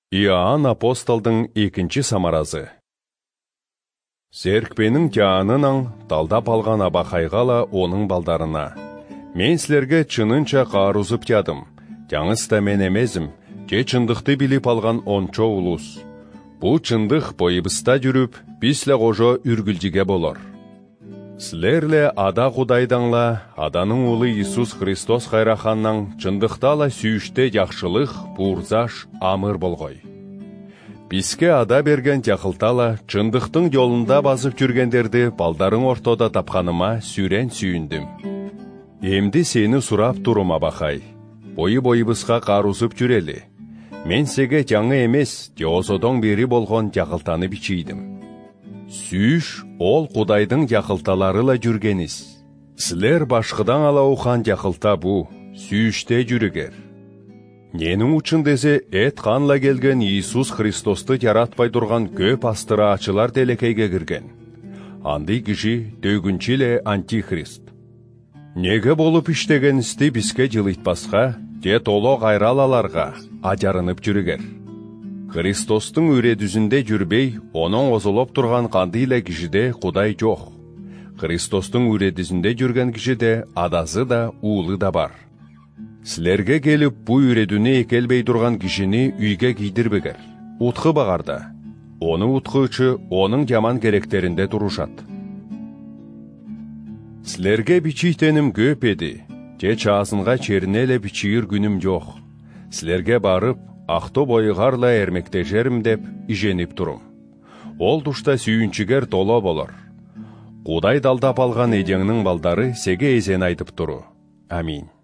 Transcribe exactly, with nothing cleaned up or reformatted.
Иоанн апостолдың екінші самаразы. Серкпенің тяанынан талдап алған абақайғала оның балдарына. Мен сілерге чынынша қарузып тядым, тяңыста мен емезім, же чындықты біліп алған ончо улус. Бұ чындық бойыбыста жүріп, писле қожо үргілдіге болор. Сілерле ада Құдайданла, аданың улы Иисус Христос қайраханнан чындықтала сүйіште яқшылық, бұрзаш, амыр болғой. Бізге ада берген яқылтала, чындықтың жолында базып жүргендерді балдарың ортода тапқаныма сүрен сүйіндім. Емді сені сұрап тұрым абақай, бойы-бойыбызға қарузып жүрелі. Мен сеге жаңы емес, теозодон бері болған яқылтаны бичейдім. Сүйіш, ол Құдайдың яқылталарыла жүргеніз. Сілер башқыдан ала уқан яқылта бұ, сүйіште жүрігер. Ненің үшін дезе, эт қанла келген Иисус Христосты яратпай тұрған көп астыра ачылар телекейге кірген. Анды кіші дөйгіншіле антихрист. Неге болып іштеген істі бізге жылытпасқа, те толо қайралаларға ажарынып жүрігер. Христостың үредүзінде жүрбей, оның озылып тұрған қандыйлы кішіде Құдай жоқ. Христостың үредүзінде жүрген кішіде адазы да, уылы да бар. Сілерге келіп, бұ үредүне екелбей тұрған кішіні үйге кейдірбегер. Утқы бағарда. Оны утқы үші оның жаман керектерінде тұрушат. Сілерге бичейтенім көп еді. Те часынға чернеле бичейір күнім жоқ. Сілерге барып, ақты бойығарла әрмектежерім деп иженіп тұрым. Ол тұшта сүйіншігер толо болыр. Құдай далдап алған едеңнің балдары сеге езен айтып тұру. Амин.